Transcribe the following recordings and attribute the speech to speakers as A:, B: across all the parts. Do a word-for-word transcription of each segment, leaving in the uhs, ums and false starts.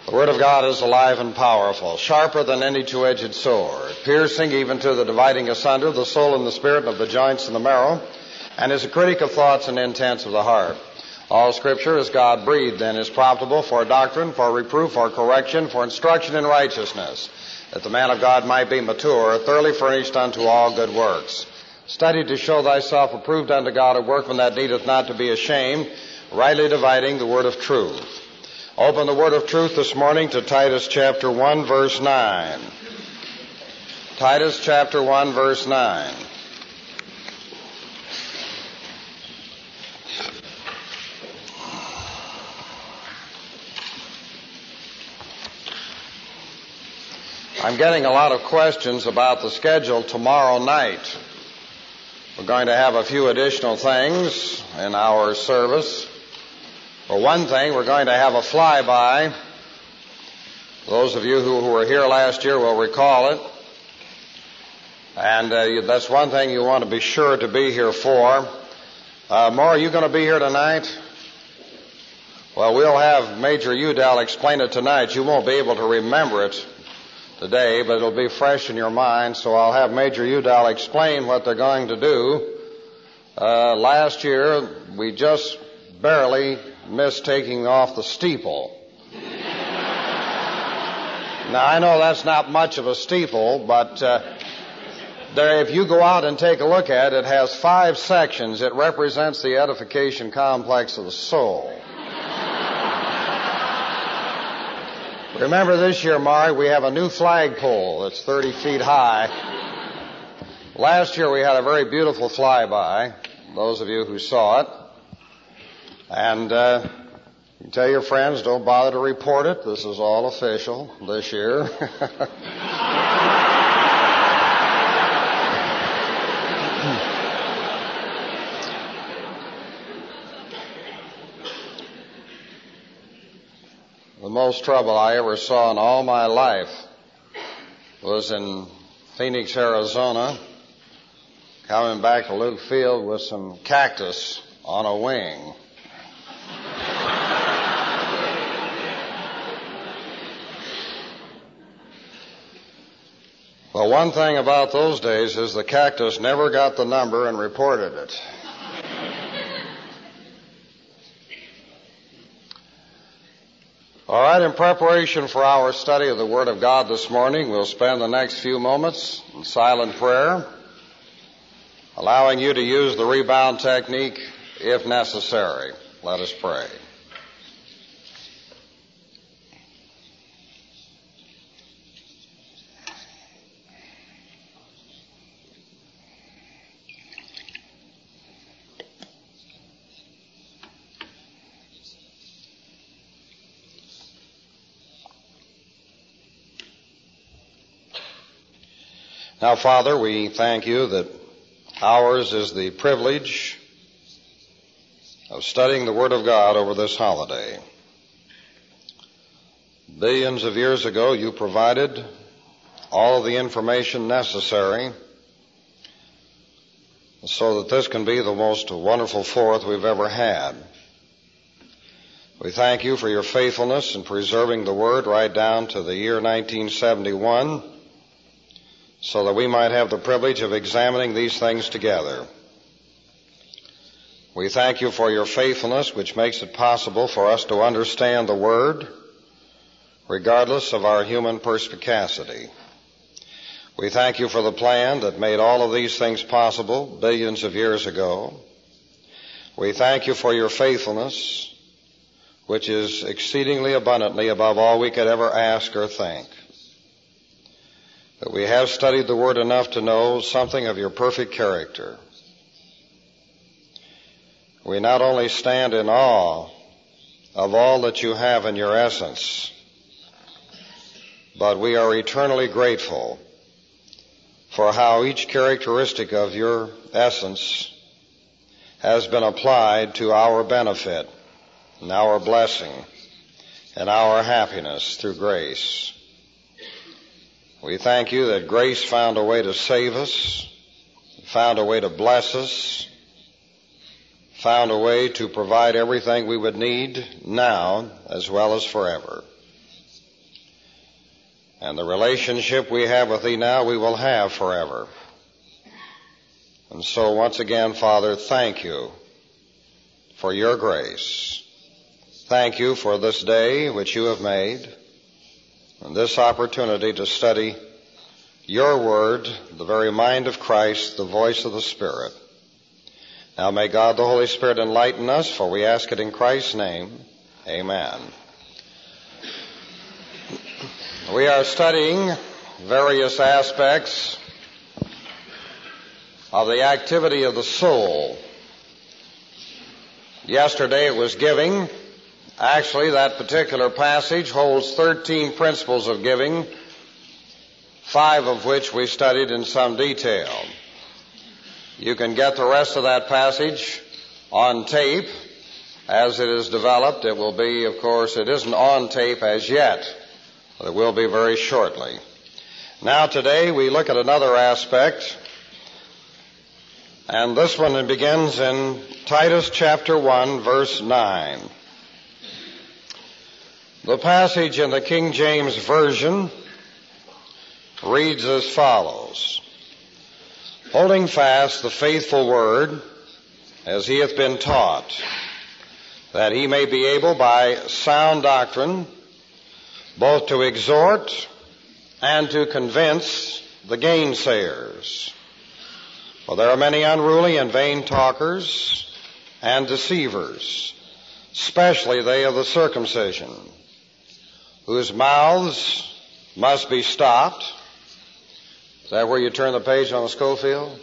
A: The Word of God is alive and powerful, sharper than any two-edged sword, piercing even to the dividing asunder of the soul and the spirit, and of the joints and the marrow, and is a critic of thoughts and intents of the heart. All Scripture is God-breathed and is profitable for doctrine, for reproof, for correction, for instruction in righteousness, that the man of God might be mature, thoroughly furnished unto all good works. Study to show thyself approved unto God, a workman that needeth not to be ashamed, rightly dividing the word of truth. Open the word of truth this morning to Titus chapter one, verse nine. Titus chapter one, verse nine. I'm getting a lot of questions about the schedule tomorrow night. We're going to have a few additional things in our service. For one thing, we're going to have a flyby. Those of you who, who were here last year will recall it. And uh, that's one thing you want to be sure to be here for. Uh, Maura, are you going to be here tonight? Well, we'll have Major Udall explain it tonight. You won't be able to remember it today, but it'll be fresh in your mind, so I'll have Major Udall explain what they're going to do. Uh, last year, we just barely missed taking off the steeple. Now, I know that's not much of a steeple, but uh, there, if you go out and take a look at it, it has five sections. It represents the edification complex of the soul. Remember this year, Mari, we have a new flagpole that's thirty feet high. Last year we had a very beautiful flyby, those of you who saw it. And uh, you tell your friends, don't bother to report it. This is all official this year. The most trouble I ever saw in all my life was in Phoenix, Arizona, coming back to Luke Field with some cactus on a wing. Well, one thing about those days is the cactus never got the number and reported it. All right, in preparation for our study of the Word of God this morning, we'll spend the next few moments in silent prayer, allowing you to use the rebound technique if necessary. Let us pray. Now, Father, we thank you that ours is the privilege of studying the Word of God over this holiday. Billions of years ago, you provided all of the information necessary so that this can be the most wonderful Fourth we've ever had. We thank you for your faithfulness in preserving the Word right down to the year nineteen seventy-one, so that we might have the privilege of examining these things together. We thank you for your faithfulness, which makes it possible for us to understand the Word, regardless of our human perspicacity. We thank you for the plan that made all of these things possible billions of years ago. We thank you for your faithfulness, which is exceedingly abundantly above all we could ever ask or think. That we have studied the Word enough to know something of your perfect character. We not only stand in awe of all that you have in your essence, but we are eternally grateful for how each characteristic of your essence has been applied to our benefit and our blessing and our happiness through grace. We thank you that grace found a way to save us, found a way to bless us, found a way to provide everything we would need now as well as forever. And the relationship we have with thee now, we will have forever. And so once again, Father, thank you for your grace. Thank you for this day which you have made, and this opportunity to study your word, the very mind of Christ, the voice of the Spirit. Now may God the Holy Spirit enlighten us, for we ask it in Christ's name. Amen. We are studying various aspects of the activity of the soul. Yesterday it was giving. Actually, that particular passage holds thirteen principles of giving, five of which we studied in some detail. You can get the rest of that passage on tape as it is developed. It will be, of course, it isn't on tape as yet, but it will be very shortly. Now today we look at another aspect, and this one begins in Titus chapter one, verse nine. The passage in the King James Version reads as follows: Holding fast the faithful word as he hath been taught, that he may be able by sound doctrine both to exhort and to convince the gainsayers. For there are many unruly and vain talkers and deceivers, especially they of the circumcision, whose mouths must be stopped. Is that where you turn the page on the Schofield?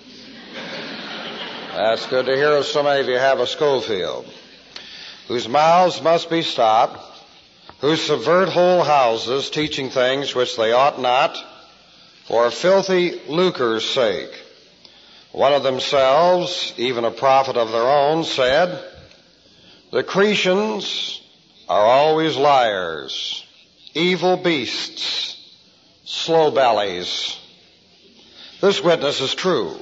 A: That's good to hear so many of you have a Schofield. Whose mouths must be stopped, who subvert whole houses, teaching things which they ought not, for filthy lucre's sake. One of themselves, even a prophet of their own, said, The Cretians are always liars, evil beasts, slow bellies. This witness is true.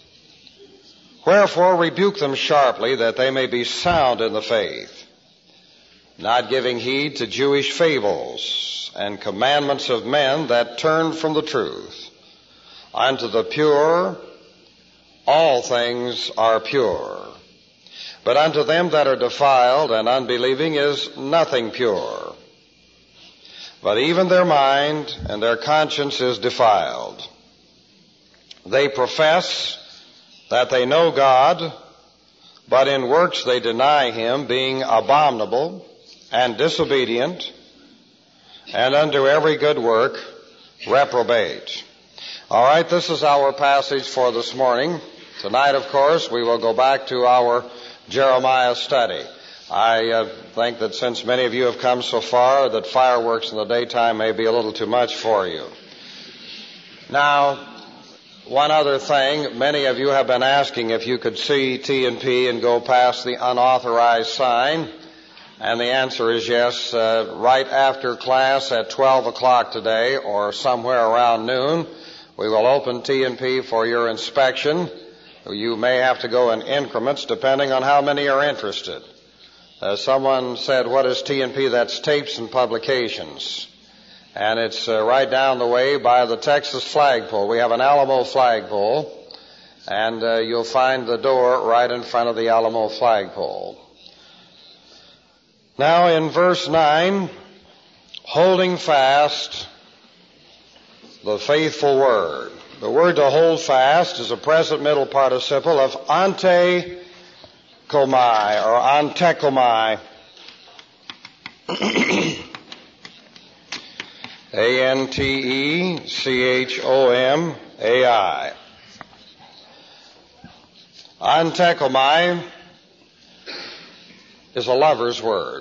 A: Wherefore rebuke them sharply, that they may be sound in the faith, not giving heed to Jewish fables and commandments of men that turn from the truth. Unto the pure all things are pure, but unto them that are defiled and unbelieving is nothing pure. But even their mind and their conscience is defiled. They profess that they know God, but in works they deny him, being abominable and disobedient, and unto every good work reprobate. All right, this is our passage for this morning. Tonight, of course, we will go back to our Jeremiah study. I uh, think that since many of you have come so far, that fireworks in the daytime may be a little too much for you. Now, one other thing, many of you have been asking if you could see T and P and go past the unauthorized sign, and the answer is yes. Uh, right after class at twelve o'clock today, or somewhere around noon, we will open T and P for your inspection. You may have to go in increments depending on how many are interested. Uh, someone said, what is T and P? That's tapes and publications. And it's uh, right down the way by the Texas flagpole. We have an Alamo flagpole, and uh, you'll find the door right in front of the Alamo flagpole. Now in verse nine, holding fast the faithful word. The word to hold fast is a present middle participle of ante komai or antekomai. A N T E C H O M A I. Antekomai is a lover's word.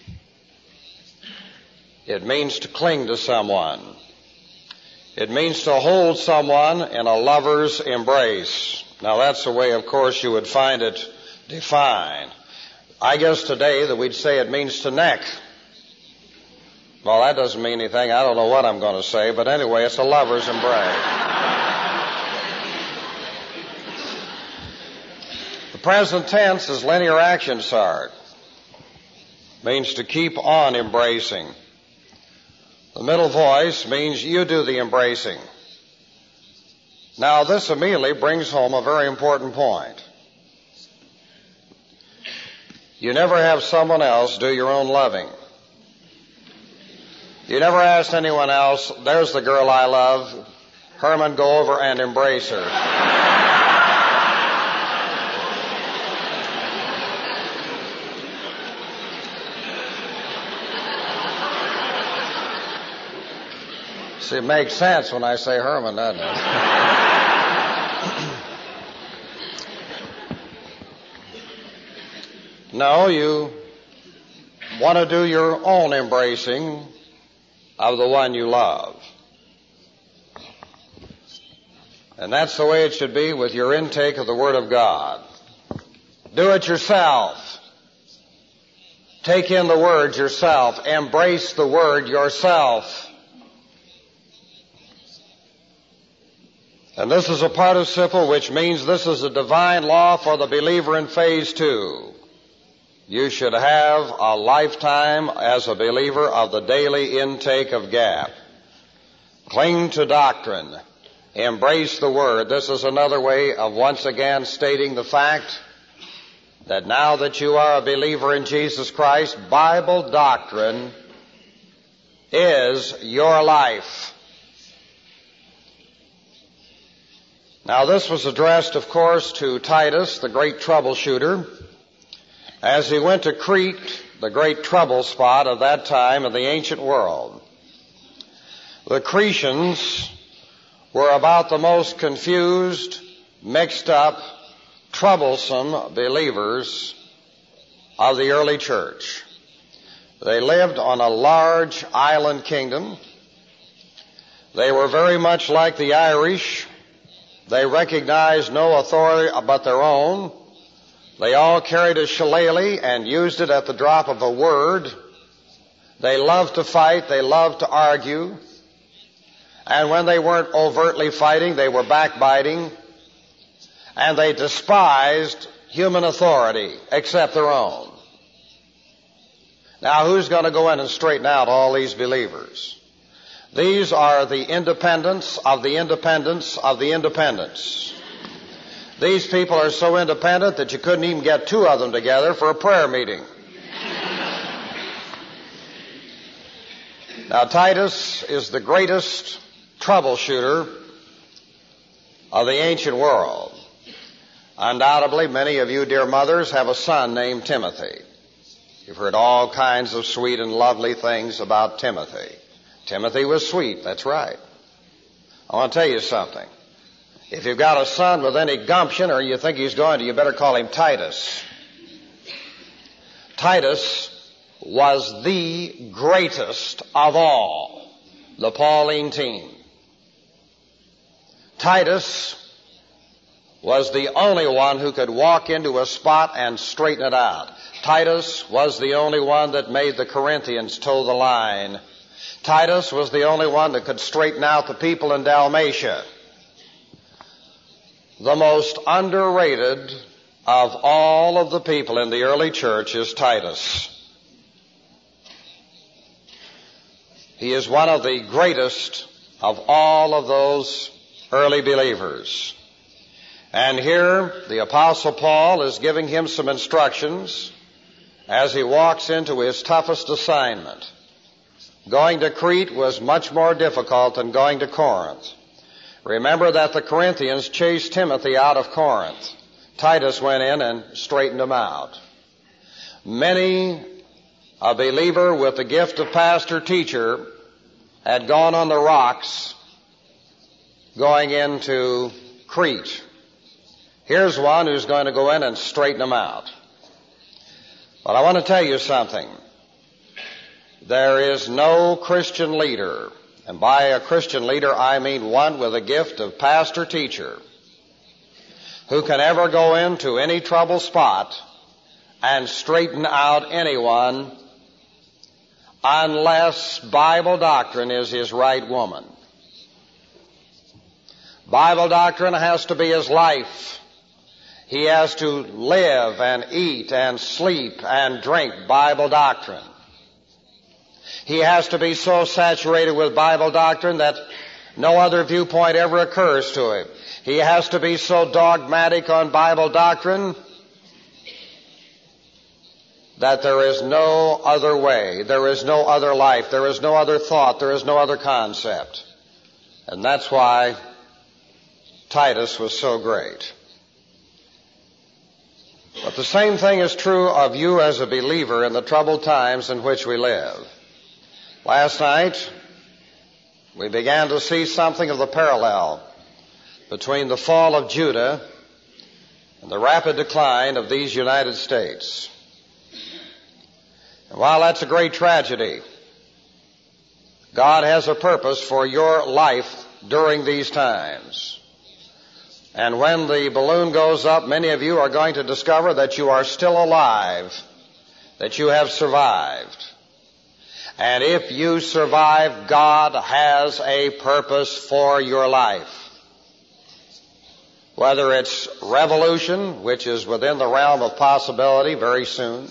A: It means to cling to someone. It means to hold someone in a lover's embrace. Now that's the way, of course, you would find it defined. I guess today that we'd say it means to neck. Well, that doesn't mean anything. I don't know what I'm going to say, but anyway, it's a lover's embrace. The present tense is linear action sart. Means to keep on embracing. The middle voice means you do the embracing. Now, this immediately brings home a very important point. You never have someone else do your own loving. You never asked anyone else, there's the girl I love, Herman, go over and embrace her. See, it makes sense when I say Herman, doesn't it? No, you want to do your own embracing of the one you love. And that's the way it should be with your intake of the Word of God. Do it yourself. Take in the Word yourself. Embrace the Word yourself. And this is a participle which means this is a divine law for the believer in phase two. You should have a lifetime as a believer of the daily intake of G A P. Cling to doctrine. Embrace the Word. This is another way of once again stating the fact that now that you are a believer in Jesus Christ, Bible doctrine is your life. Now, this was addressed, of course, to Titus, the great troubleshooter, as he went to Crete, the great trouble spot of that time in the ancient world. The Cretans were about the most confused, mixed up, troublesome believers of the early church. They lived on a large island kingdom. They were very much like the Irish. They recognized no authority but their own. They all carried a shillelagh and used it at the drop of a word. They loved to fight. They loved to argue. And when they weren't overtly fighting, they were backbiting. And they despised human authority except their own. Now, who's going to go in and straighten out all these believers? These are the independents of the independents of the independents. These people are so independent that you couldn't even get two of them together for a prayer meeting. Now, Titus is the greatest troubleshooter of the ancient world. Undoubtedly, many of you, dear mothers, have a son named Timothy. You've heard all kinds of sweet and lovely things about Timothy. Timothy was sweet, that's right. I want to tell you something. If you've got a son with any gumption or you think he's going to, you better call him Titus. Titus was the greatest of all the Pauline team. Titus was the only one who could walk into a spot and straighten it out. Titus was the only one that made the Corinthians toe the line. Titus was the only one that could straighten out the people in Dalmatia. The most underrated of all of the people in the early church is Titus. He is one of the greatest of all of those early believers. And here the Apostle Paul is giving him some instructions as he walks into his toughest assignment. Going to Crete was much more difficult than going to Corinth. Remember that the Corinthians chased Timothy out of Corinth. Titus went in and straightened him out. Many a believer with the gift of pastor-teacher had gone on the rocks going into Crete. Here's one who's going to go in and straighten them out. But I want to tell you something. There is no Christian leader, and by a Christian leader I mean one with a gift of pastor-teacher, who can ever go into any trouble spot and straighten out anyone unless Bible doctrine is his right woman. Bible doctrine has to be his life. He has to live and eat and sleep and drink Bible doctrine. He has to be so saturated with Bible doctrine that no other viewpoint ever occurs to him. He has to be so dogmatic on Bible doctrine that there is no other way, there is no other life, there is no other thought, there is no other concept. And that's why Titus was so great. But the same thing is true of you as a believer in the troubled times in which we live. Last night, we began to see something of the parallel between the fall of Judah and the rapid decline of these United States. And while that's a great tragedy, God has a purpose for your life during these times. And when the balloon goes up, many of you are going to discover that you are still alive, that you have survived. And if you survive, God has a purpose for your life. Whether it's revolution, which is within the realm of possibility very soon,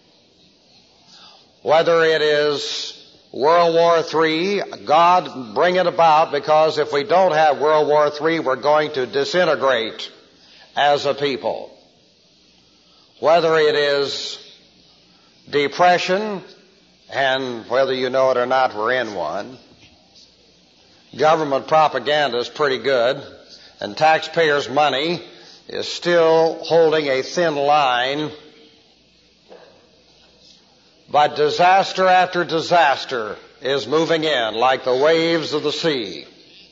A: whether it is World War Three, God bring it about, because if we don't have World War Three, we're going to disintegrate as a people. Whether it is depression, and whether you know it or not, we're in one. Government propaganda is pretty good, and taxpayers' money is still holding a thin line. But disaster after disaster is moving in like the waves of the sea.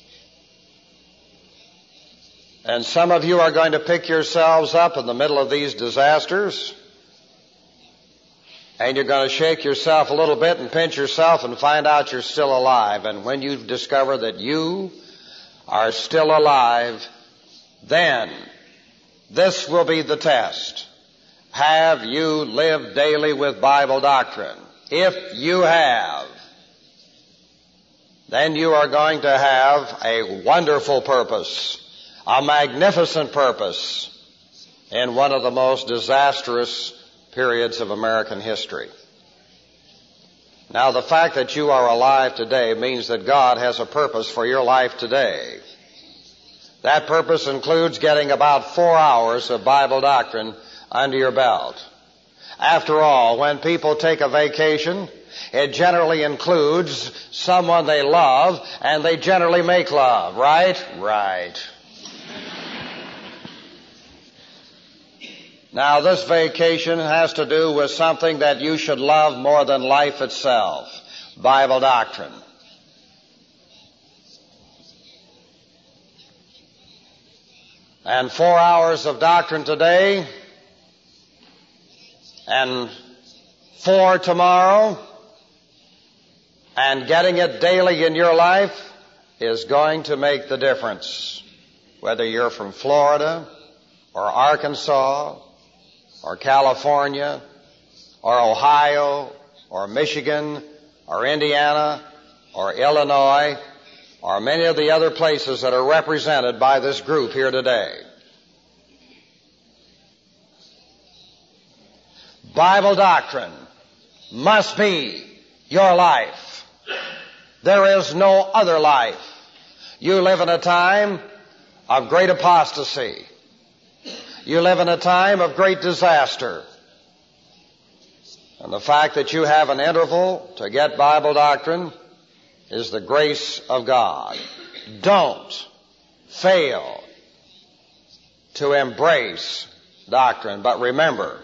A: And some of you are going to pick yourselves up in the middle of these disasters, and you're going to shake yourself a little bit and pinch yourself and find out you're still alive. And when you discover that you are still alive, then this will be the test. Have you lived daily with Bible doctrine? If you have, then you are going to have a wonderful purpose, a magnificent purpose in one of the most disastrous periods of American history. Now, the fact that you are alive today means that God has a purpose for your life today. That purpose includes getting about four hours of Bible doctrine under your belt. After all, when people take a vacation, it generally includes someone they love, and they generally make love, right? Right. Now, this vacation has to do with something that you should love more than life itself, Bible doctrine. And four hours of doctrine today, and four tomorrow, and getting it daily in your life is going to make the difference. Whether you're from Florida or Arkansas or California or Ohio or Michigan or Indiana or Illinois or many of the other places that are represented by this group here today. Bible doctrine must be your life. There is no other life. You live in a time of great apostasy. You live in a time of great disaster. And the fact that you have an interval to get Bible doctrine is the grace of God. Don't fail to embrace doctrine, but remember,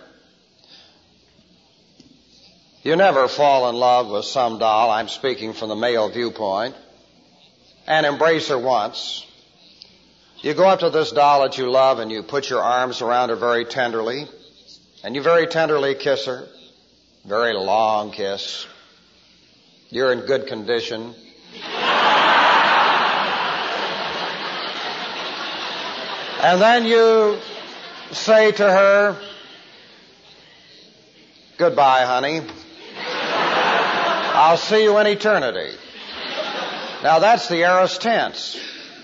A: you never fall in love with some doll, I'm speaking from the male viewpoint, and embrace her once. You go up to this doll that you love and you put your arms around her very tenderly, and you very tenderly kiss her. Very long kiss. You're in good condition. And then you say to her, "Goodbye, honey. I'll see you in eternity." Now that's the aorist tense.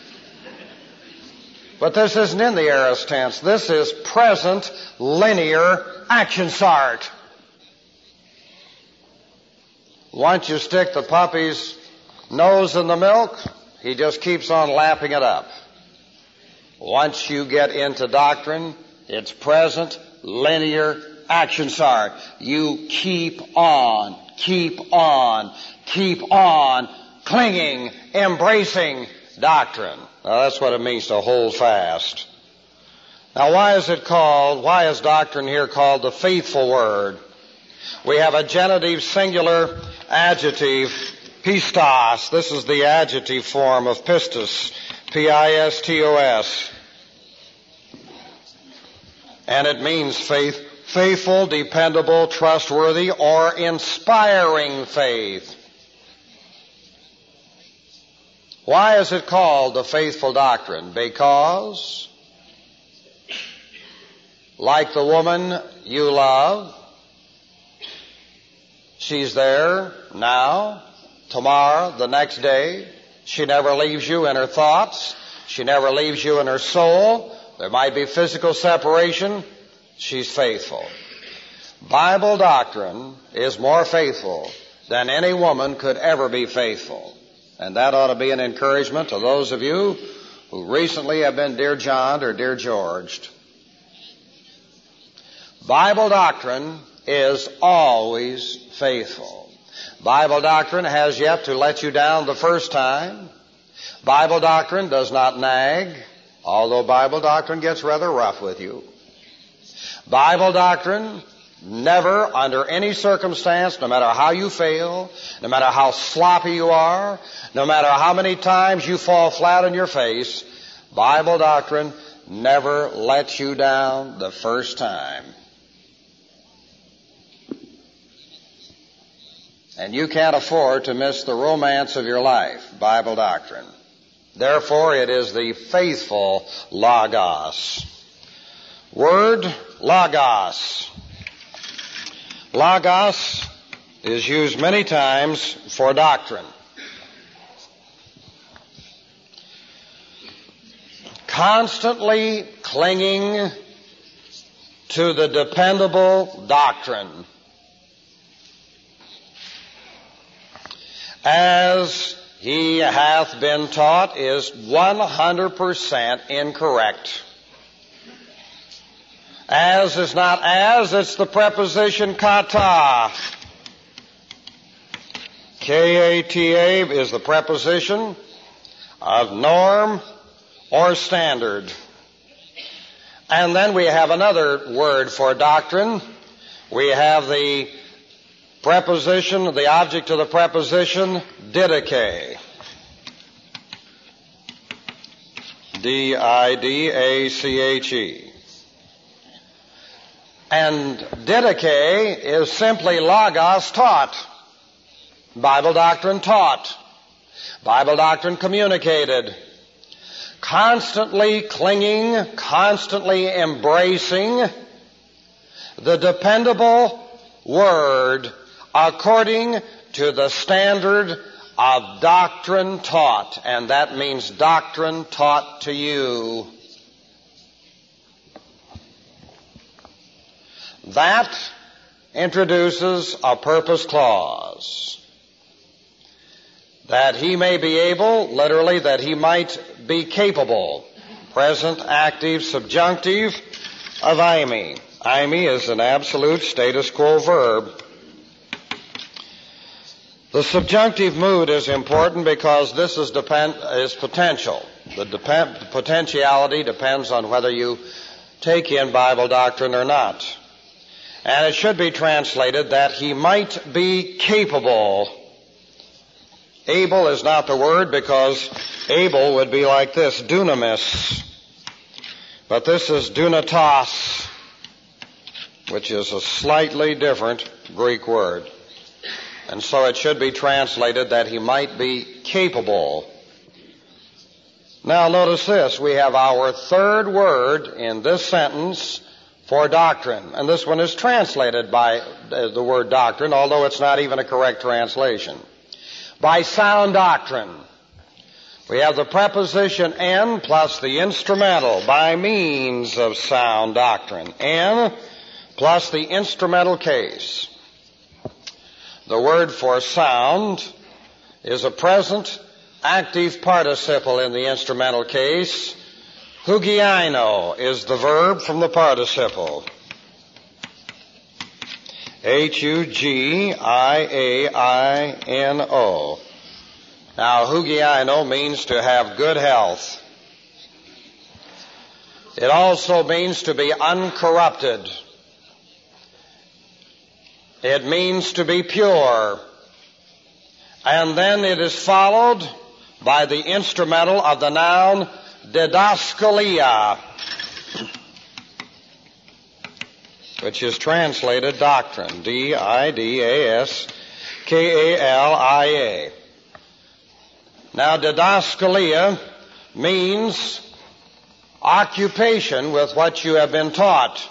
A: But this isn't in the aorist tense. This is present linear action start. Once you stick the puppy's nose in the milk, he just keeps on lapping it up. Once you get into doctrine, it's present, linear action. Sorry. You keep on, keep on, keep on clinging, embracing doctrine. Now that's what it means to hold fast. Now why is it called, why is doctrine here called the faithful word? We have a genitive singular adjective, pistos. This is the adjective form of pistos, P I S T O S. And it means faith, faithful, dependable, trustworthy, or inspiring faith. Why is it called the faithful doctrine? Because, like the woman you love, she's there now, tomorrow, the next day. She never leaves you in her thoughts. She never leaves you in her soul. There might be physical separation. She's faithful. Bible doctrine is more faithful than any woman could ever be faithful. And that ought to be an encouragement to those of you who recently have been Dear John or Dear Georged. Bible doctrine is always faithful. Bible doctrine has yet to let you down the first time. Bible doctrine does not nag, although Bible doctrine gets rather rough with you. Bible doctrine never, under any circumstance, no matter how you fail, no matter how sloppy you are, no matter how many times you fall flat on your face, Bible doctrine never lets you down the first time. And you can't afford to miss the romance of your life, Bible doctrine. Therefore, it is the faithful Logos. Word, Logos. Logos is used many times for doctrine. Constantly clinging to the dependable doctrine. As he hath been taught is one hundred percent incorrect. As is not as, it's the preposition kata. K A T A is the preposition of norm or standard. And then we have another word for doctrine. We have the preposition, the object of the preposition, didache. D I D A C H E. And didache is simply logos taught. Bible doctrine taught. Bible doctrine communicated. Constantly clinging, constantly embracing the dependable word according to the standard of doctrine taught. And that means doctrine taught to you. That introduces a purpose clause. That he may be able, literally, that he might be capable. Present, active, subjunctive of eimi. Eimi is an absolute status quo verb. The subjunctive mood is important because this is depend is potential. The depend, potentiality depends on whether you take in Bible doctrine or not. And it should be translated that he might be capable. Able is not the word because able would be like this, dunamis. But this is dunatos, which is a slightly different Greek word. And so it should be translated that he might be capable. Now notice this. We have our third word in this sentence for doctrine. And this one is translated by the word doctrine, although it's not even a correct translation. By sound doctrine. We have the preposition en plus the instrumental, by means of sound doctrine. En plus the instrumental case. The word for sound is a present active participle in the instrumental case. Hugiaino is the verb from the participle. H U G I A I N O. Now, hugiaino means to have good health. It also means to be uncorrupted. It means to be pure. And then it is followed by the instrumental of the noun didaskalia, which is translated doctrine, D I D A S K A L I A. Now, didaskalia means occupation with what you have been taught.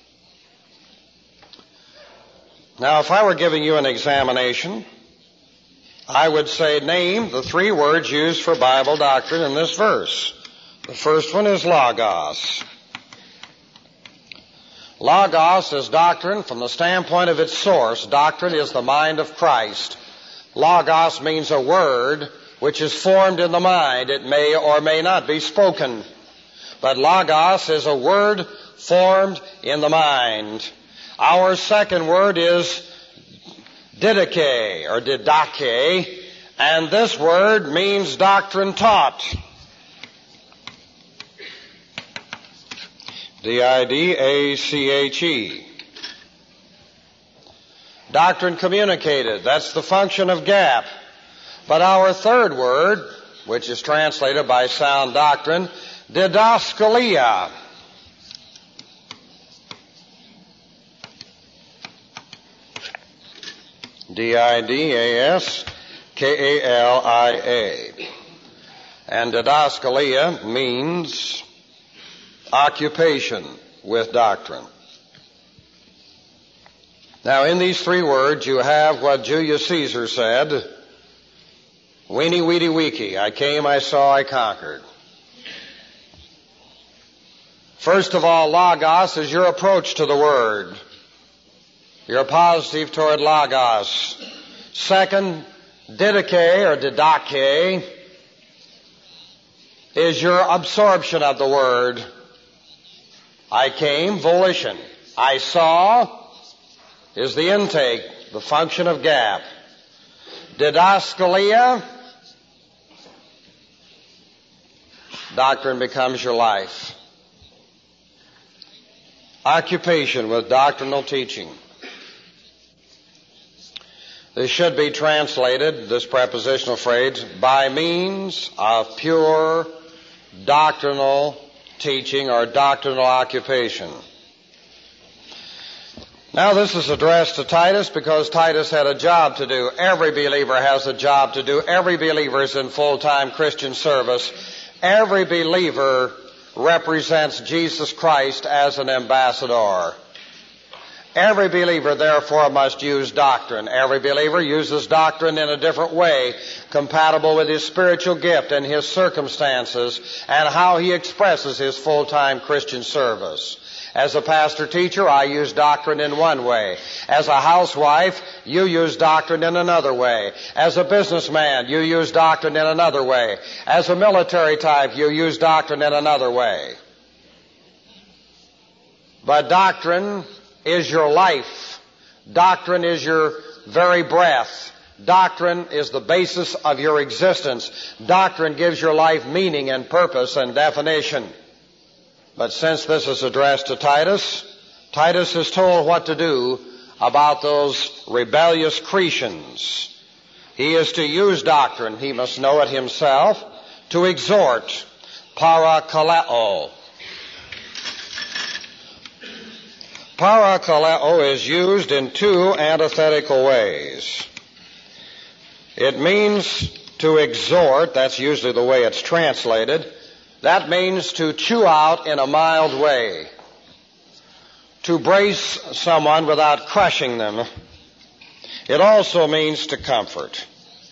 A: Now, if I were giving you an examination, I would say, name the three words used for Bible doctrine in this verse. The first one is logos. Logos is doctrine from the standpoint of its source. Doctrine is the mind of Christ. Logos means a word which is formed in the mind. It may or may not be spoken. But logos is a word formed in the mind. Our second word is didache or didache, and this word means doctrine taught. D I D A C H E. Doctrine communicated. That's the function of gap. But our third word, which is translated by sound doctrine, didaskalia. D I D A S K A L I A. And didaskalia means occupation with doctrine. Now, in these three words, you have what Julius Caesar said, weenie weedy weeky, I came, I saw, I conquered. First of all, logos is your approach to the word. You're positive toward logos. Second, didache or didache is your absorption of the word. I came, volition. I saw is the intake, the function of gap. Didaskalia, doctrine becomes your life. Occupation with doctrinal teaching. This should be translated, this prepositional phrase, by means of pure doctrinal teaching or doctrinal occupation. Now, this is addressed to Titus because Titus had a job to do. Every believer has a job to do. Every believer is in full-time Christian service. Every believer represents Jesus Christ as an ambassador. Every believer, therefore, must use doctrine. Every believer uses doctrine in a different way, compatible with his spiritual gift and his circumstances and how he expresses his full-time Christian service. As a pastor-teacher, I use doctrine in one way. As a housewife, you use doctrine in another way. As a businessman, you use doctrine in another way. As a military type, you use doctrine in another way. But doctrine is your life. Doctrine is your very breath. Doctrine is the basis of your existence. Doctrine gives your life meaning and purpose and definition. But since this is addressed to Titus, Titus is told what to do about those rebellious Cretians. He is to use doctrine. He must know it himself. To exhort, parakaleo. Parakaleo is used in two antithetical ways. It means to exhort. That's usually the way it's translated. That means to chew out in a mild way, to brace someone without crushing them. It also means to comfort.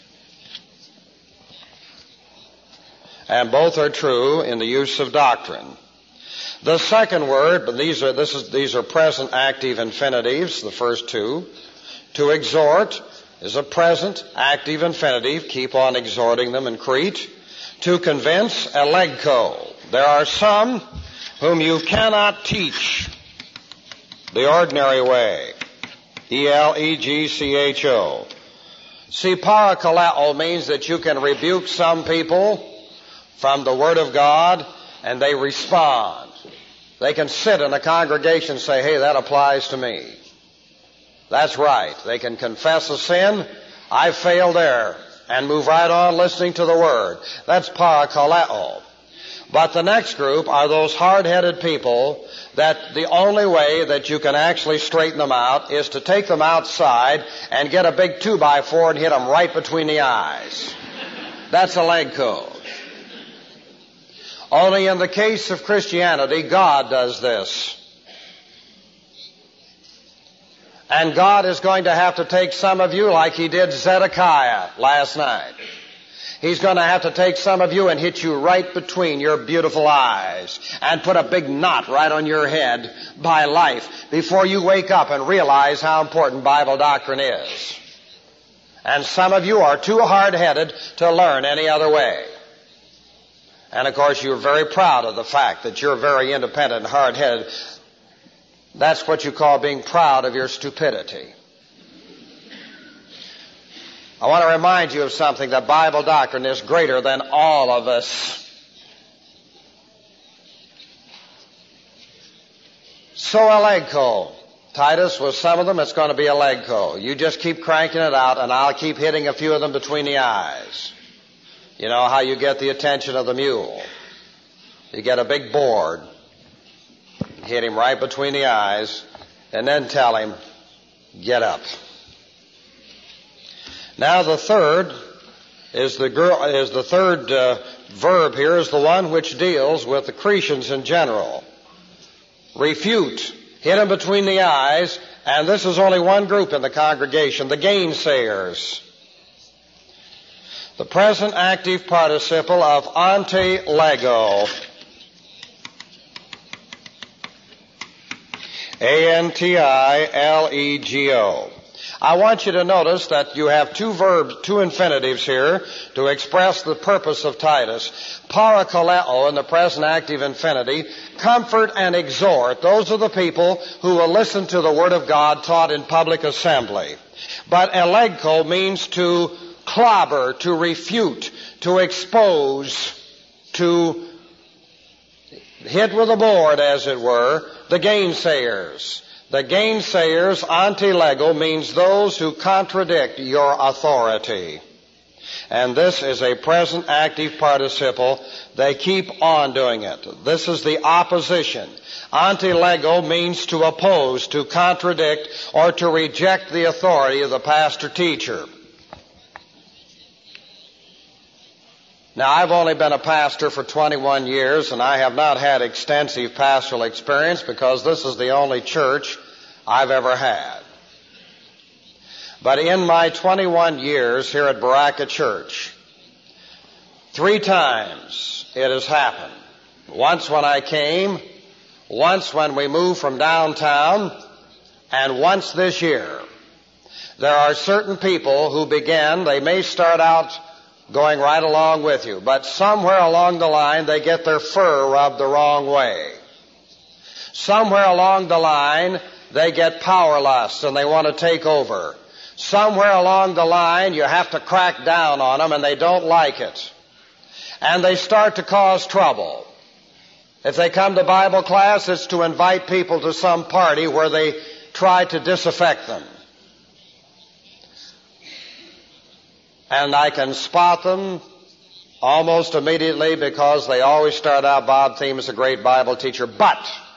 A: And both are true in the use of doctrine. The second word, but these are, this is, these are present active infinitives, the first two, to exhort, is a present active infinitive. Keep on exhorting them in Crete. To convince, elegko. There are some whom you cannot teach the ordinary way. E L E G C H O. See, parakaleo means that you can rebuke some people from the Word of God and they respond. They can sit in a congregation and say, hey, that applies to me. That's right. They can confess a sin. I failed there. And move right on listening to the Word. That's parakaleo. But the next group are those hard-headed people that the only way that you can actually straighten them out is to take them outside and get a big two by four and hit them right between the eyes. That's elegko. Only in the case of Christianity, God does this. And God is going to have to take some of you like He did Zedekiah last night. He's going to have to take some of you and hit you right between your beautiful eyes and put a big knot right on your head by life before you wake up and realize how important Bible doctrine is. And some of you are too hard-headed to learn any other way. And of course you're very proud of the fact that you're very independent and hard-headed. That's what you call being proud of your stupidity. I want to remind you of something, that Bible doctrine is greater than all of us. So elegko. Titus was some of them, it's going to be elegko. You just keep cranking it out and I'll keep hitting a few of them between the eyes. You know how you get the attention of the mule. You get a big board. Hit him right between the eyes, and then tell him, get up. Now the third is the girl, is the third uh, verb here is the one which deals with the Cretians in general. Refute. Hit him between the eyes, and this is only one group in the congregation, the gainsayers. The present active participle of antilego. A N T I L E G O. I want you to notice that you have two verbs, two infinitives here to express the purpose of Titus. Parakaleo in the present active infinity, comfort and exhort. Those are the people who will listen to the Word of God taught in public assembly. But elegko means to clobber, to refute, to expose, to hit with a board, as it were, the gainsayers. The gainsayers, antilego, means those who contradict your authority. And this is a present active participle. They keep on doing it. This is the opposition. Antilego means to oppose, to contradict, or to reject the authority of the pastor-teacher. Now, I've only been a pastor for twenty-one years, and I have not had extensive pastoral experience because this is the only church I've ever had. But in my twenty-one years here at Baraka Church, three times it has happened. Once when I came, once when we moved from downtown, and once this year. There are certain people who begin, they may start out going right along with you, but somewhere along the line they get their fur rubbed the wrong way. Somewhere along the line they get power lust and they want to take over. Somewhere along the line you have to crack down on them and they don't like it. And they start to cause trouble. If they come to Bible class, it's to invite people to some party where they try to disaffect them. And I can spot them almost immediately because they always start out, Bob Thiem is a great Bible teacher, but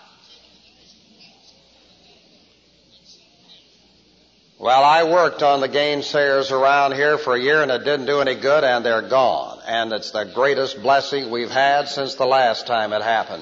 A: well, I worked on the gainsayers around here for a year and it didn't do any good and they're gone. And it's the greatest blessing we've had since the last time it happened.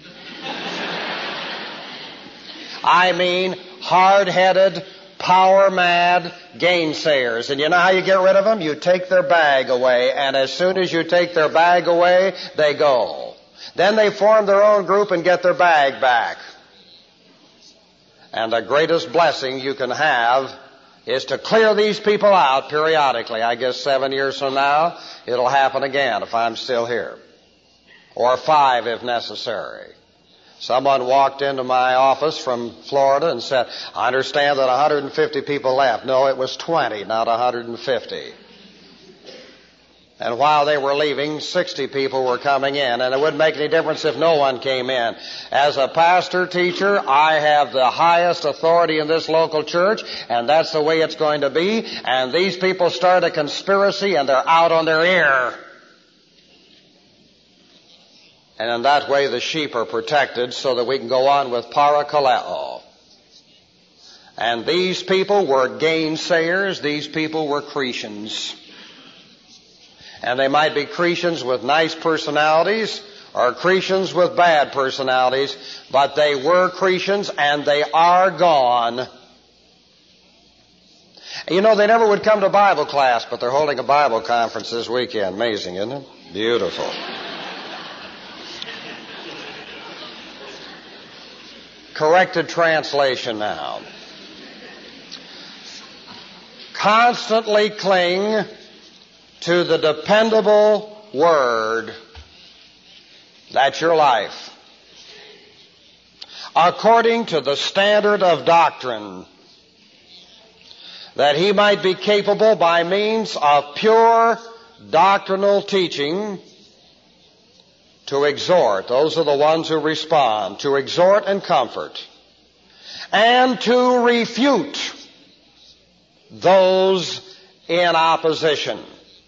A: I mean, hard-headed, power-mad gainsayers. And you know how you get rid of them? You take their bag away, and as soon as you take their bag away, they go. Then they form their own group and get their bag back. And the greatest blessing you can have is to clear these people out periodically. I guess seven years from now, it'll happen again if I'm still here. Or five if necessary. Someone walked into my office from Florida and said, I understand that one hundred fifty people left. No, it was twenty, not one hundred fifty. And while they were leaving, sixty people were coming in, and it wouldn't make any difference if no one came in. As a pastor, teacher, I have the highest authority in this local church, and that's the way it's going to be, and these people start a conspiracy, and they're out on their ear. And in that way, the sheep are protected so that we can go on with parakaleo. And these people were gainsayers. These people were Cretians. And they might be Cretians with nice personalities or Cretians with bad personalities, but they were Cretians and they are gone. You know, they never would come to Bible class, but they're holding a Bible conference this weekend. Amazing, isn't it? Beautiful. Corrected translation now. Constantly cling to the dependable Word. That's your life. According to the standard of doctrine, that he might be capable by means of pure doctrinal teaching to exhort, those are the ones who respond, to exhort and comfort, and to refute those in opposition.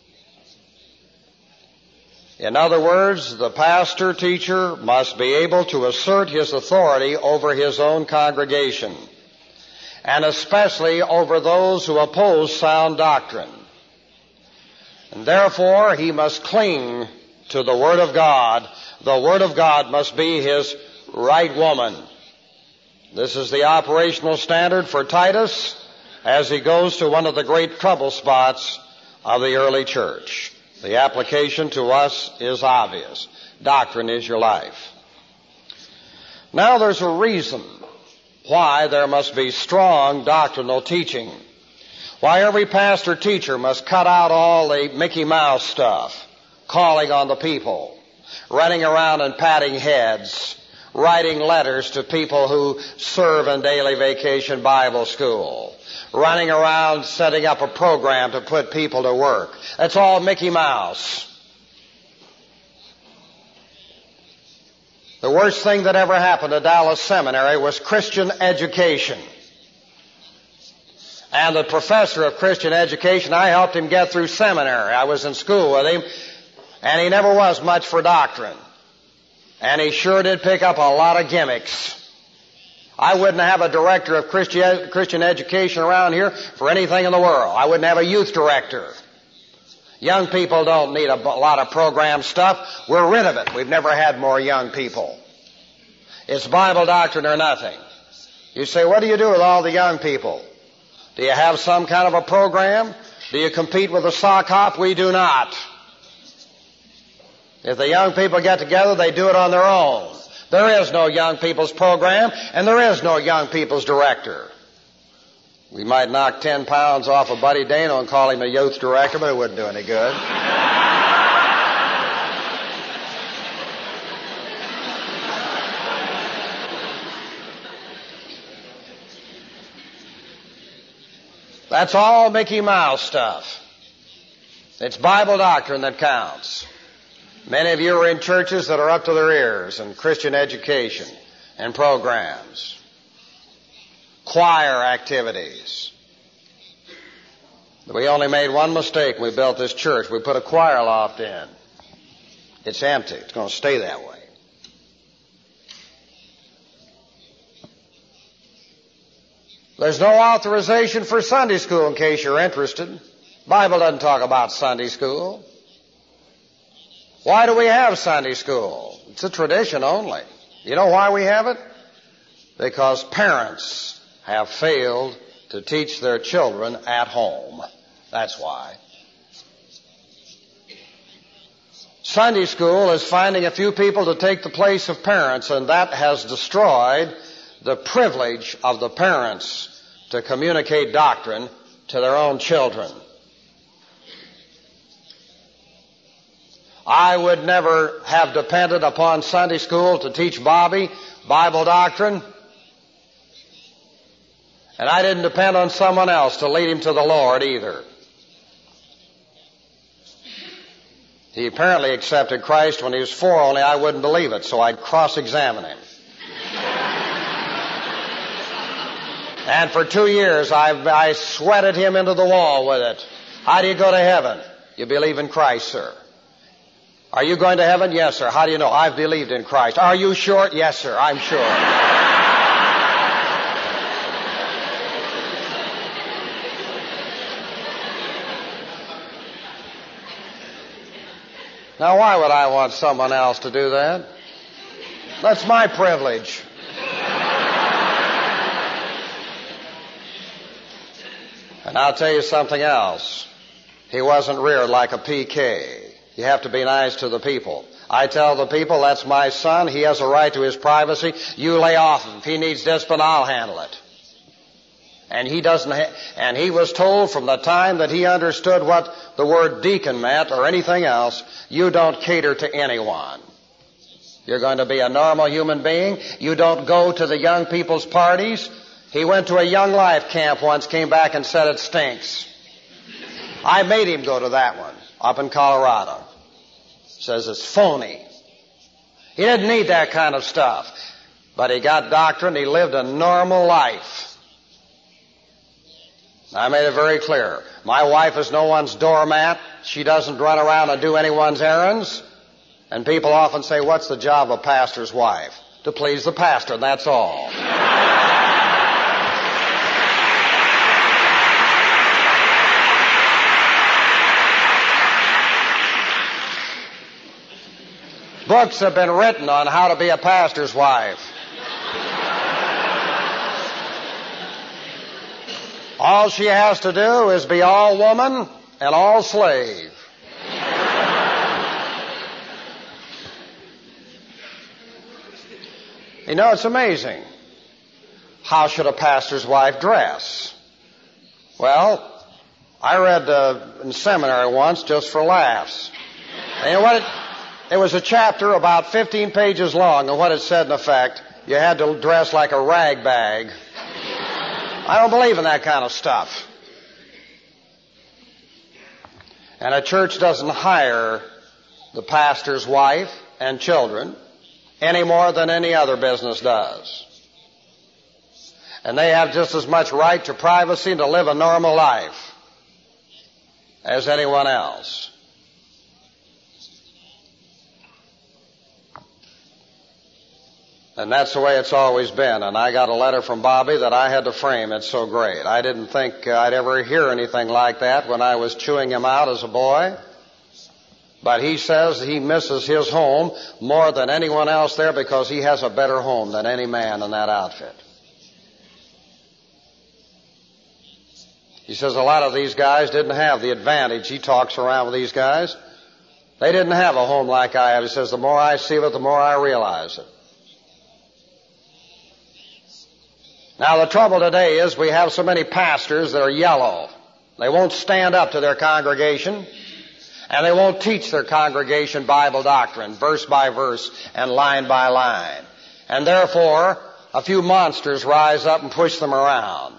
A: In other words, the pastor, teacher must be able to assert his authority over his own congregation, and especially over those who oppose sound doctrine. And therefore, he must cling to the Word of God. The Word of God must be his right woman. This is the operational standard for Titus as he goes to one of the great trouble spots of the early church. The application to us is obvious. Doctrine is your life. Now there's a reason why there must be strong doctrinal teaching. Why every pastor teacher must cut out all the Mickey Mouse stuff, calling on the people, running around and patting heads, writing letters to people who serve in daily vacation Bible school, running around setting up a program to put people to work. That's all Mickey Mouse. The worst thing that ever happened to Dallas Seminary was Christian education. And the professor of Christian education, I helped him get through seminary. I was in school with him, and he never was much for doctrine. And he sure did pick up a lot of gimmicks. I wouldn't have a director of Christi- Christian education around here for anything in the world. I wouldn't have a youth director. Young people don't need a b- lot of program stuff. We're rid of it. We've never had more young people. It's Bible doctrine or nothing. You say, what do you do with all the young people? Do you have some kind of a program? Do you compete with the sock hop? We do not. If the young people get together, they do it on their own. There is no young people's program, and there is no young people's director. We might knock ten pounds off of Buddy Dano and call him a youth director, but it wouldn't do any good. That's all Mickey Mouse stuff. It's Bible doctrine that counts. Many of you are in churches that are up to their ears in Christian education and programs, choir activities. We only made one mistake when we built this church. We put a choir loft in. It's empty. It's going to stay that way. There's no authorization for Sunday school in case you're interested. Bible doesn't talk about Sunday school. Why do we have Sunday school? It's a tradition only. You know why we have it? Because parents have failed to teach their children at home. That's why. Sunday school is finding a few people to take the place of parents, and that has destroyed the privilege of the parents to communicate doctrine to their own children. I would never have depended upon Sunday school to teach Bobby Bible doctrine, and I didn't depend on someone else to lead him to the Lord either. He apparently accepted Christ when he was four, only I wouldn't believe it, so I'd cross-examine him. And for two years, I, I sweated him into the wall with it. How do you go to heaven? You believe in Christ, sir. Are you going to heaven? Yes, sir. How do you know? I've believed in Christ. Are you sure? Yes, sir. I'm sure. Now, why would I want someone else to do that? That's my privilege. And I'll tell you something else. He wasn't reared like a P K. You have to be nice to the people. I tell the people, that's my son. He has a right to his privacy. You lay off him. If he needs discipline, I'll handle it. And he doesn't, ha- and he was told from the time that he understood what the word deacon meant or anything else, you don't cater to anyone. You're going to be a normal human being. You don't go to the young people's parties. He went to a Young Life camp once, came back and said it stinks. I made him go to that one up in Colorado. Says it's phony. He didn't need that kind of stuff. But he got doctrine. He lived a normal life. I made it very clear. My wife is no one's doormat. She doesn't run around and do anyone's errands. And people often say, what's the job of a pastor's wife? To please the pastor, and that's all. Books have been written on how to be a pastor's wife. All she has to do is be all woman and all slave. You know, it's amazing. How should a pastor's wife dress? Well, I read uh, in seminary once just for laughs. And you know what? It, it was a chapter about fifteen pages long, and what it said in effect, you had to dress like a rag bag. I don't believe in that kind of stuff. And a church doesn't hire the pastor's wife and children any more than any other business does. And they have just as much right to privacy and to live a normal life as anyone else. And that's the way it's always been. And I got a letter from Bobby that I had to frame. It's so great. I didn't think I'd ever hear anything like that when I was chewing him out as a boy. But he says he misses his home more than anyone else there because he has a better home than any man in that outfit. He says a lot of these guys didn't have the advantage. He talks around with these guys. They didn't have a home like I have. He says the more I see of it, the more I realize it. Now, the trouble today is we have so many pastors that are yellow. They won't stand up to their congregation, and they won't teach their congregation Bible doctrine, verse by verse and line by line. And therefore, a few monsters rise up and push them around.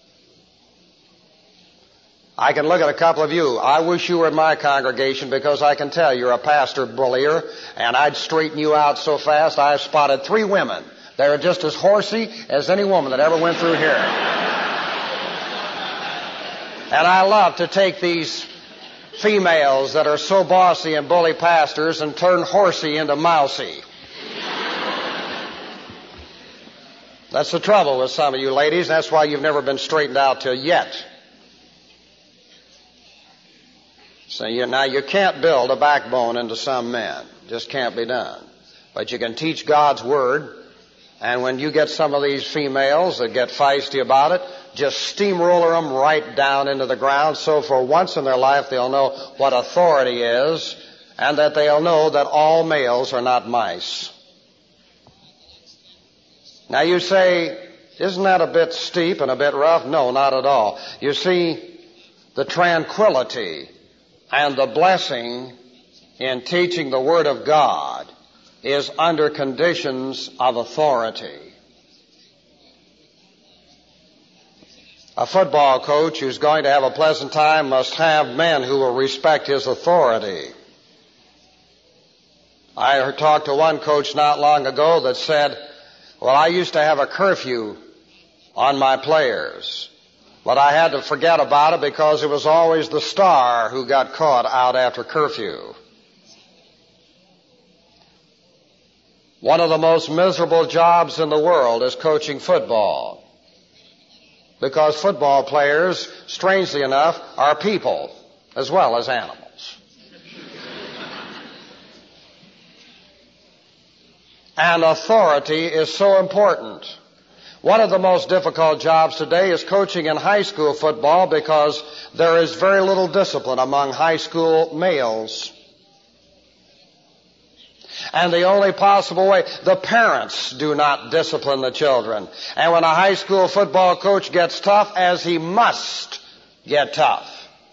A: I can look at a couple of you. I wish you were in my congregation because I can tell you're a pastor bullier, and I'd straighten you out so fast. I've spotted three women. They're just as horsey as any woman that ever went through here. And I love to take these females that are so bossy and bully pastors and turn horsey into mousy. That's the trouble with some of you ladies. That's why you've never been straightened out till yet. So you, now you can't build a backbone into some men. Just can't be done. But you can teach God's Word. And when you get some of these females that get feisty about it, just steamroller them right down into the ground. So for once in their life, they'll know what authority is, and that they'll know that all males are not mice. Now you say, isn't that a bit steep and a bit rough? No, not at all. You see, the tranquility and the blessing in teaching the Word of God is under conditions of authority. A football coach who's going to have a pleasant time must have men who will respect his authority. I talked to one coach not long ago that said, well, I used to have a curfew on my players, but I had to forget about it because it was always the star who got caught out after curfew. One of the most miserable jobs in the world is coaching football, because football players, strangely enough, are people as well as animals. And authority is so important. One of the most difficult jobs today is coaching in high school football because there is very little discipline among high school males. And the only possible way, the parents do not discipline the children. And when a high school football coach gets tough, as he must get tough,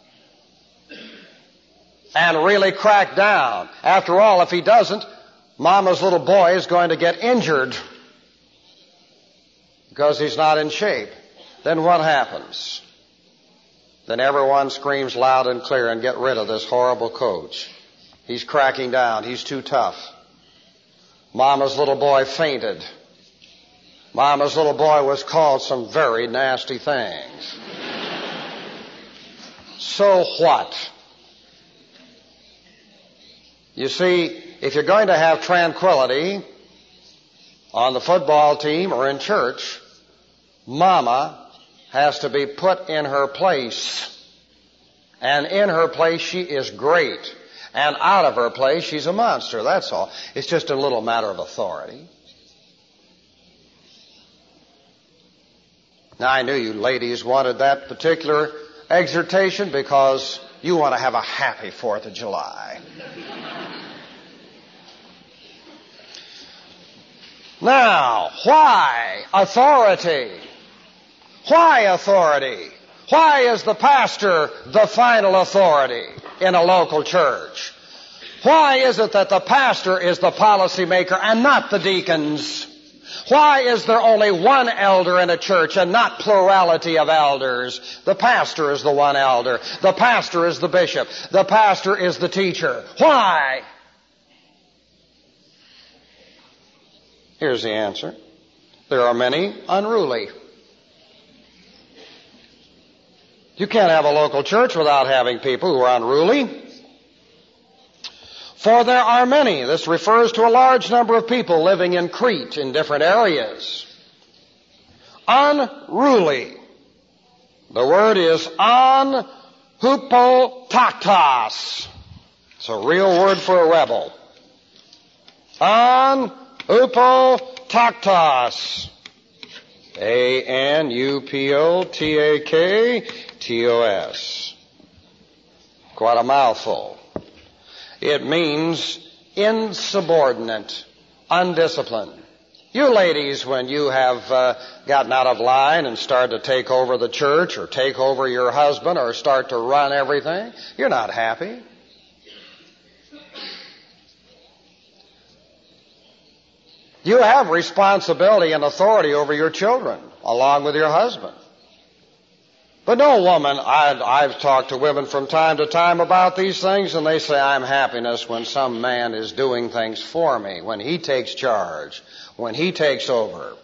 A: and really crack down, after all, if he doesn't, Mama's little boy is going to get injured because he's not in shape. Then what happens? Then everyone screams loud and clear and get rid of this horrible coach. He's cracking down. He's too tough. Mama's little boy fainted. Mama's little boy was called some very nasty things. So what? You see, if you're going to have tranquility on the football team or in church, Mama has to be put in her place. And in her place, she is great. And out of her place, she's a monster. That's all. It's just a little matter of authority. Now, I knew you ladies wanted that particular exhortation because you want to have a happy Fourth of July. Now, why authority? Why authority? Why is the pastor the final authority in a local church? Why is it that the pastor is the policy maker and not the deacons? Why is there only one elder in a church and not plurality of elders? The pastor is the one elder. The pastor is the bishop. The pastor is the teacher. Why? Here's the answer. There are many unruly. You can't have a local church without having people who are unruly. For there are many. This refers to a large number of people living in Crete in different areas. Unruly. The word is anhupotaktos. It's a real word for a rebel. Anhupotaktos. A N U P O T A K T O S. Quite a mouthful. It means insubordinate, undisciplined. You ladies, when you have uh, gotten out of line and started to take over the church or take over your husband or start to run everything, you're not happy. You have responsibility and authority over your children, along with your husband. But no woman, I've, I've talked to women from time to time about these things, and they say, I'm happiness when some man is doing things for me, when he takes charge, when he takes over.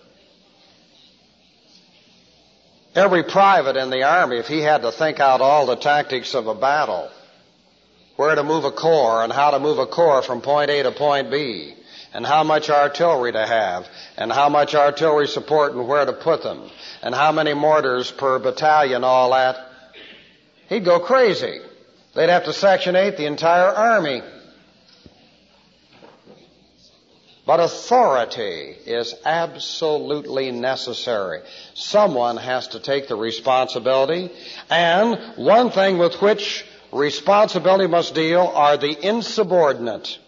A: Every private in the Army, if he had to think out all the tactics of a battle, where to move a corps and how to move a corps from point A to point B, and how much artillery to have, and how much artillery support and where to put them, and how many mortars per battalion, all that, he'd go crazy. They'd have to Section eight the entire Army. But authority is absolutely necessary. Someone has to take the responsibility, and one thing with which responsibility must deal are the insubordinate.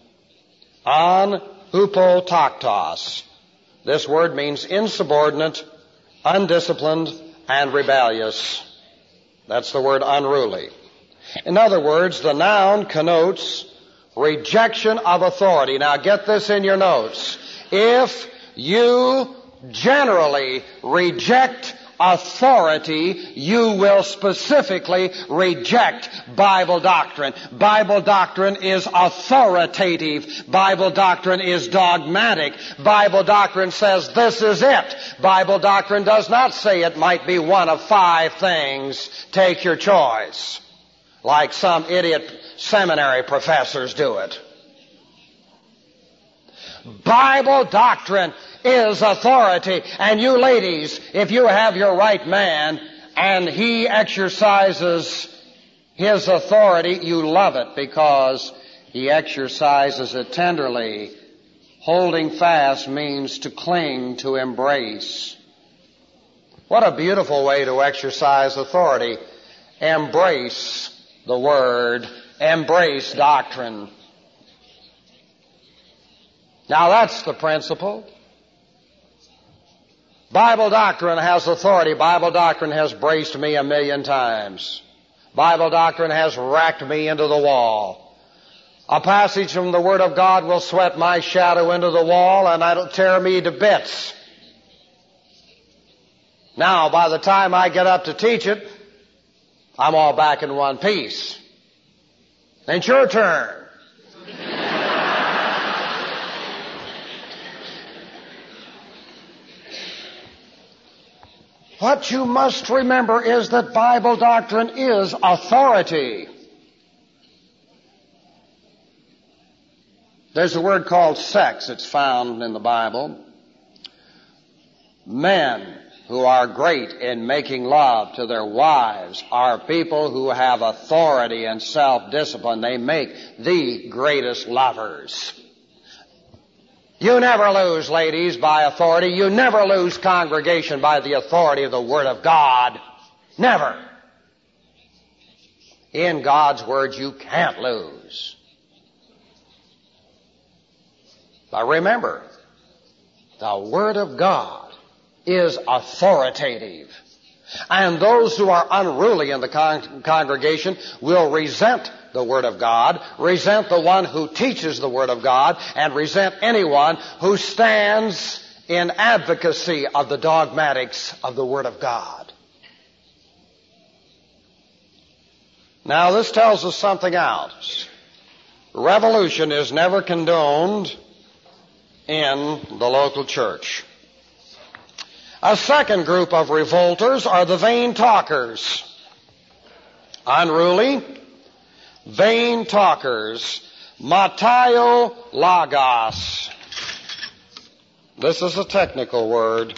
A: Anhupotaktos. This word means insubordinate, undisciplined, and rebellious. That's the word unruly. In other words, the noun connotes rejection of authority. Now get this in your notes. If you generally reject authority, you will specifically reject Bible doctrine. Bible doctrine is authoritative. Bible doctrine is dogmatic. Bible doctrine says this is it. Bible doctrine does not say it might be one of five things. Take your choice. Like some idiot seminary professors do it. Bible doctrine is authority. And you ladies, if you have your right man and he exercises his authority, you love it because he exercises it tenderly. Holding fast means to cling, to embrace. What a beautiful way to exercise authority. Embrace the word. Embrace doctrine. Now that's the principle. Bible doctrine has authority. Bible doctrine has braced me a million times. Bible doctrine has racked me into the wall. A passage from the Word of God will sweat my shadow into the wall and it'll tear me to bits. Now, by the time I get up to teach it, I'm all back in one piece. It's your turn. What you must remember is that Bible doctrine is authority. There's a word called sex. It's found in the Bible. Men who are great in making love to their wives are people who have authority and self-discipline. They make the greatest lovers. You never lose, ladies, by authority. You never lose, congregation, by the authority of the Word of God. Never. In God's Word, you can't lose. But remember, the Word of God is authoritative. And those who are unruly in the con- congregation will resent the Word of God, resent the one who teaches the Word of God, and resent anyone who stands in advocacy of the dogmatics of the Word of God. Now, this tells us something else. Revolution is never condoned in the local church. A second group of revolters are the vain talkers. Unruly, vain talkers. Mateo logos. This is a technical word.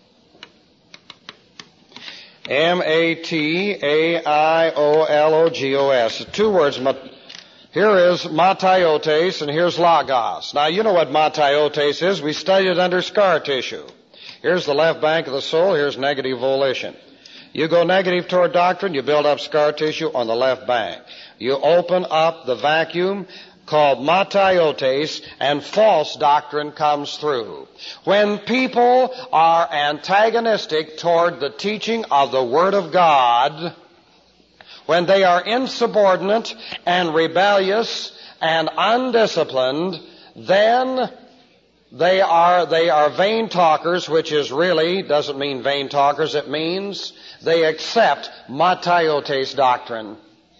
A: M A T A I O L O G O S. Two words. Here is mataiotes and here's logos. Now, you know what mataiotes is. We studied it under scar tissue. Here's the left bank of the soul. Here's negative volition. You go negative toward doctrine, you build up scar tissue on the left bank. You open up the vacuum called mataiotes, and false doctrine comes through. When people are antagonistic toward the teaching of the Word of God, when they are insubordinate and rebellious and undisciplined, then They are, they are vain talkers, which is really, doesn't mean vain talkers, it means they accept mataiotes doctrine.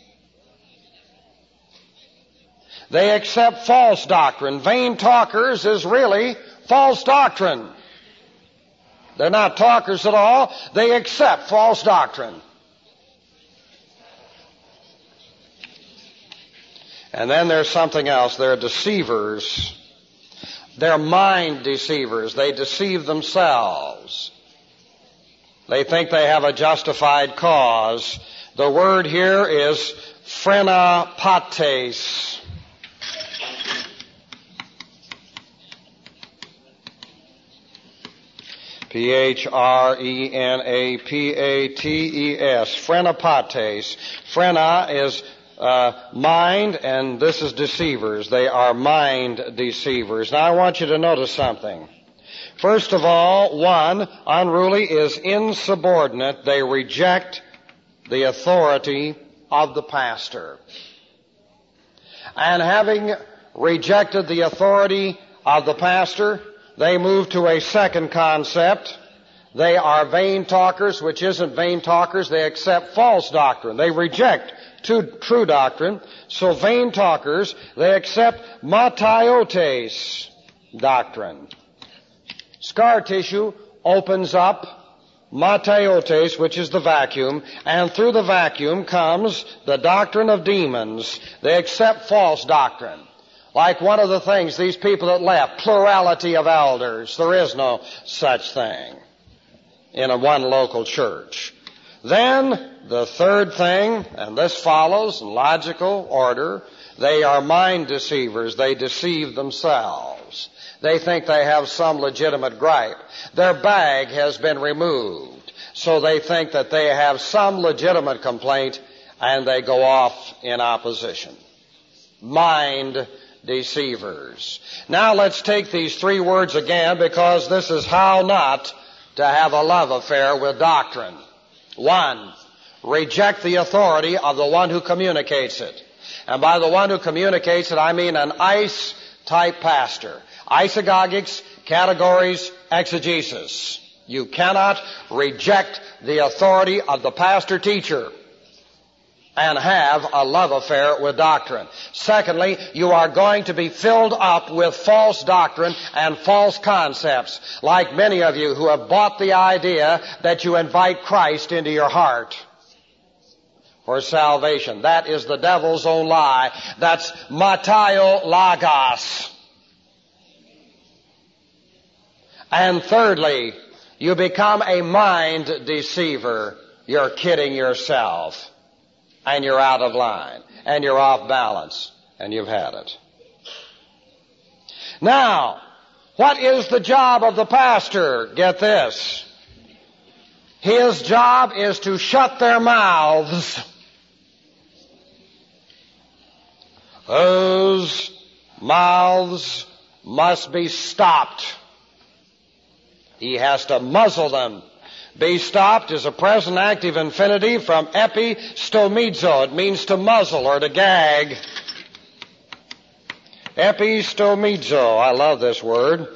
A: They accept false doctrine. Vain talkers is really false doctrine. They're not talkers at all. They accept false doctrine. And then there's something else. They're deceivers. They're mind deceivers. They deceive themselves. They think they have a justified cause. The word here is phrenapates. P H R E N A P A T E S. Phrenapates. Phrena is Uh, mind, and this is deceivers. They are mind deceivers. Now I want you to notice something. First of all, one, unruly is insubordinate. They reject the authority of the pastor. And having rejected the authority of the pastor, they move to a second concept. They are vain talkers, which isn't vain talkers. They accept false doctrine. They reject true doctrine. So vain talkers, they accept mataiotes doctrine. Scar tissue opens up mataiotes, which is the vacuum, and through the vacuum comes the doctrine of demons. They accept false doctrine. Like one of the things, these people that left, plurality of elders. There is no such thing in a one local church. Then, the third thing, and this follows in logical order, they are mind deceivers. They deceive themselves. They think they have some legitimate gripe. Their bag has been removed, so they think that they have some legitimate complaint, and they go off in opposition. Mind deceivers. Now let's take these three words again, because this is how not to have a love affair with doctrine. One, reject the authority of the one who communicates it. And by the one who communicates it, I mean an ice-type pastor. Isagogics, categories, exegesis. You cannot reject the authority of the pastor-teacher and have a love affair with doctrine. Secondly, you are going to be filled up with false doctrine and false concepts, like many of you who have bought the idea that you invite Christ into your heart for salvation. That is the devil's own lie. That's Mataio Logos. And thirdly, you become a mind deceiver. You're kidding yourself. And you're out of line. And you're off balance. And you've had it. Now, what is the job of the pastor? Get this. His job is to shut their mouths. Those mouths must be stopped. He has to muzzle them. Be stopped is a present active infinitive from epistomizo. It means to muzzle or to gag. Epistomizo. I love this word.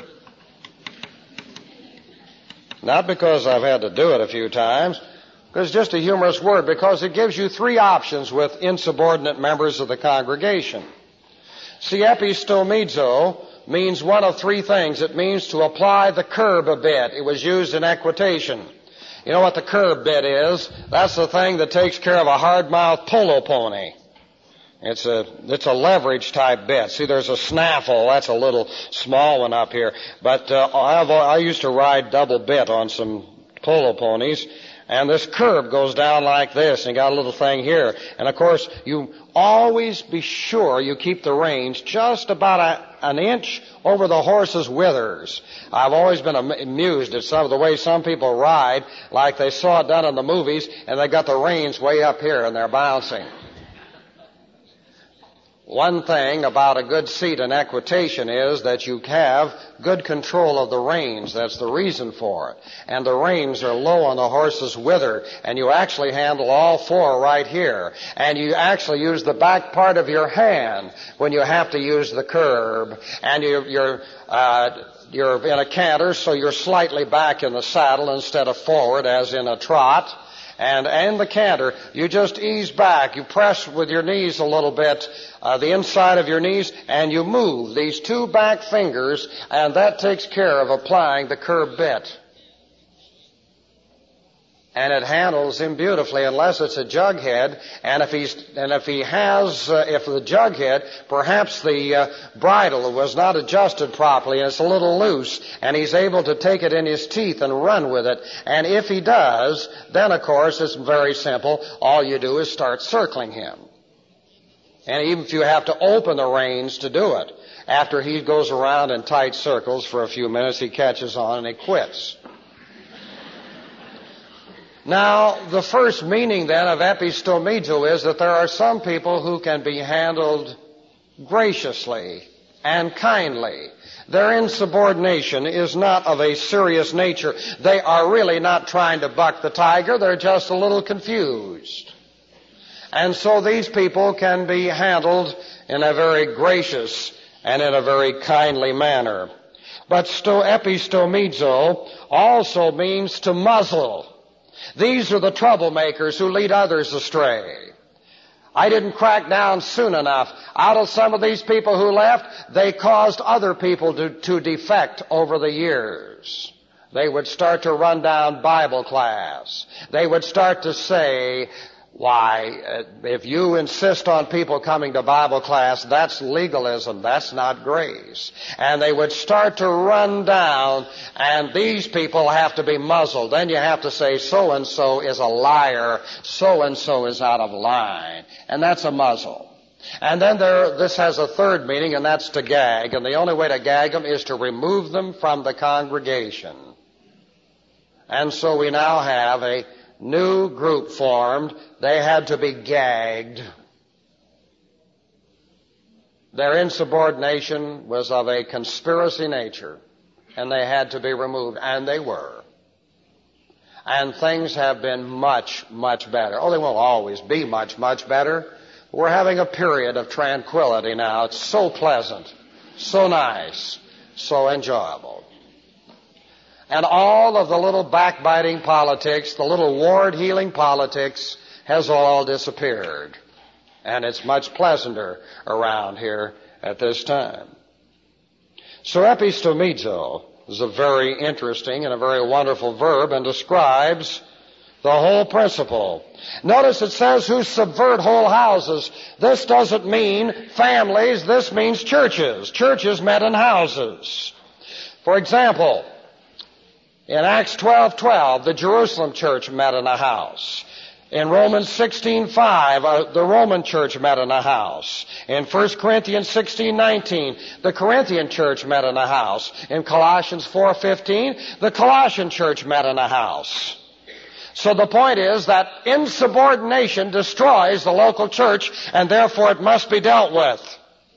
A: Not because I've had to do it a few times, because it's just a humorous word, because it gives you three options with insubordinate members of the congregation. See, epistomizo means one of three things. It means to apply the curb a bit. It was used in equitation. You know what the curb bit is? That's the thing that takes care of a hard-mouthed polo pony. It's a, it's a leverage type bit. See, there's a snaffle. That's a little small one up here. But uh, I've, I used to ride double bit on some polo ponies. And this curb goes down like this, and you got a little thing here. And of course, you always be sure you keep the reins just about a, an inch over the horse's withers. I've always been amused at some of the way some people ride, like they saw it done in the movies, and they got the reins way up here and they're bouncing. One thing about a good seat in equitation is that you have good control of the reins. That's the reason for it. And the reins are low on the horse's wither, and you actually handle all four right here. And you actually use the back part of your hand when you have to use the curb. And you, you're, uh, you're in a canter, so you're slightly back in the saddle instead of forward as in a trot. And in the canter, you just ease back. You press with your knees a little bit, uh, the inside of your knees, and you move these two back fingers, and that takes care of applying the curb bit. And it handles him beautifully, unless it's a jughead. And if he's, and if he has, uh, if the jughead, perhaps the uh, bridle was not adjusted properly, and it's a little loose, and he's able to take it in his teeth and run with it. And if he does, then of course it's very simple. All you do is start circling him. And even if you have to open the reins to do it, after he goes around in tight circles for a few minutes, he catches on and he quits. Now, the first meaning then of epistomizo is that there are some people who can be handled graciously and kindly. Their insubordination is not of a serious nature. They are really not trying to buck the tiger. They're just a little confused. And so these people can be handled in a very gracious and in a very kindly manner. But sto epistomizo also means to muzzle. These are the troublemakers who lead others astray. I didn't crack down soon enough. Out of some of these people who left, they caused other people to, to defect over the years. They would start to run down Bible class. They would start to say, why, uh, if you insist on people coming to Bible class, that's legalism, that's not grace. And they would start to run down, and these people have to be muzzled. Then you have to say, so-and-so is a liar, so-and-so is out of line. And that's a muzzle. And then there, this has a third meaning, and that's to gag. And the only way to gag them is to remove them from the congregation. And so we now have a new group formed. They had to be gagged. Their insubordination was of a conspiracy nature, and they had to be removed, and they were. And things have been much, much better. Oh, they won't always be much, much better. We're having a period of tranquility now. It's so pleasant, so nice, so enjoyable. And all of the little backbiting politics, the little ward-healing politics, has all disappeared. And it's much pleasanter around here at this time. So epistomizo is a very interesting and a very wonderful verb and describes the whole principle. Notice it says who subvert whole houses. This doesn't mean families. This means churches. Churches met in houses. For example, in Acts twelve twelve, the Jerusalem church met in a house. In Romans sixteen five, uh, the Roman church met in a house. In First Corinthians sixteen nineteen, the Corinthian church met in a house. In Colossians four fifteen, the Colossian church met in a house. So the point is that insubordination destroys the local church, and therefore it must be dealt with.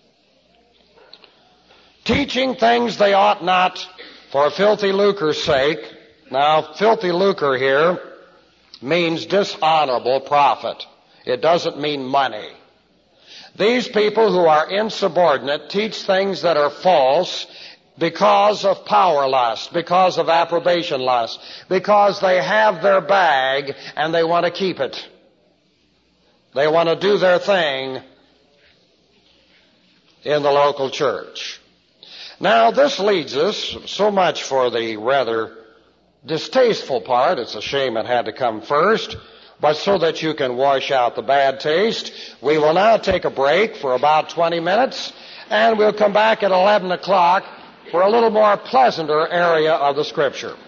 A: Teaching things they ought not for filthy lucre's sake. Now, filthy lucre here means dishonorable profit. It doesn't mean money. These people who are insubordinate teach things that are false because of power lust, because of approbation lust, because they have their bag and they want to keep it. They want to do their thing in the local church. Now, this leads us, so much for the rather distasteful part. It's a shame it had to come first. But so that you can wash out the bad taste, we will now take a break for about twenty minutes, and we'll come back at eleven o'clock for a little more pleasanter area of the Scripture.